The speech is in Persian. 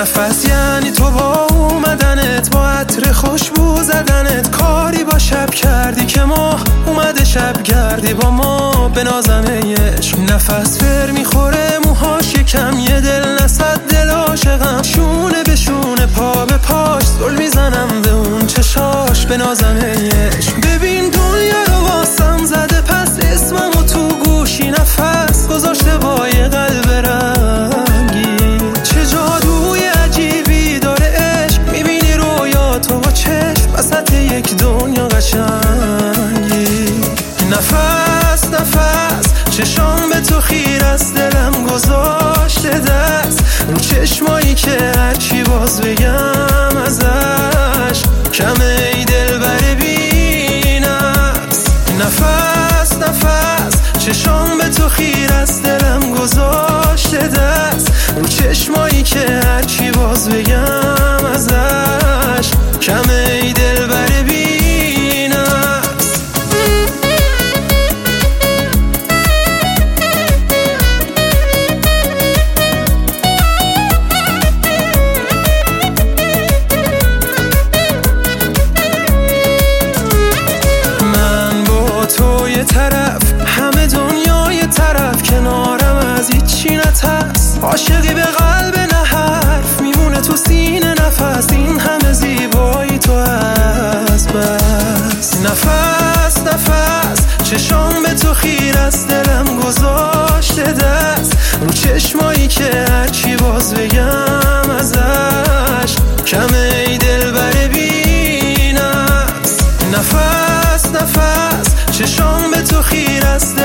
نفس یعنی تو با اومدنت، با عطر خوشبو زدنت، کاری با شب کردی که ماه اومده شب گردی با ما بنازم ای عشق. نفس فر میخوره موهاش یکم، یه دل نصد دل عاشقم، شونه به شونه پا به پاش زل میزنم به اون چشاش بنازم ای عشق. ببین دنیا رو واسم زده پس اسممو تو گوشی نفس گذاشته با یه قلب رنگی، چه جادوی عجیبی داره عشق، میبینی رویاتو با چشم وسط یک دنیا قشنگی. نفس نفس چشام به تو خیر است، دلم گذاشته دست رو چشمایی که هرچی باز بگم ازش کمه ای دل بره بینست. نفس نفس چشام به تو خیر است، دلم گذاشته دست رو چشمایی که هرچی باز بگم ازش کمه ای دل بره بینست. من با تو یه طرف همه دنیا یه طرف، کنارم از هیچی نترس، عاشقی به قلب نه حرف میمونه تو سینه نفس، این همه زیبایی تو هست بس. نفس نفس چشام به تو خیر است، دلم گذاشته دست رو چشمایی که هرچی باز بگم ازش کمه ای دل بره بینست. نفس نفس چشام به تو خیر است،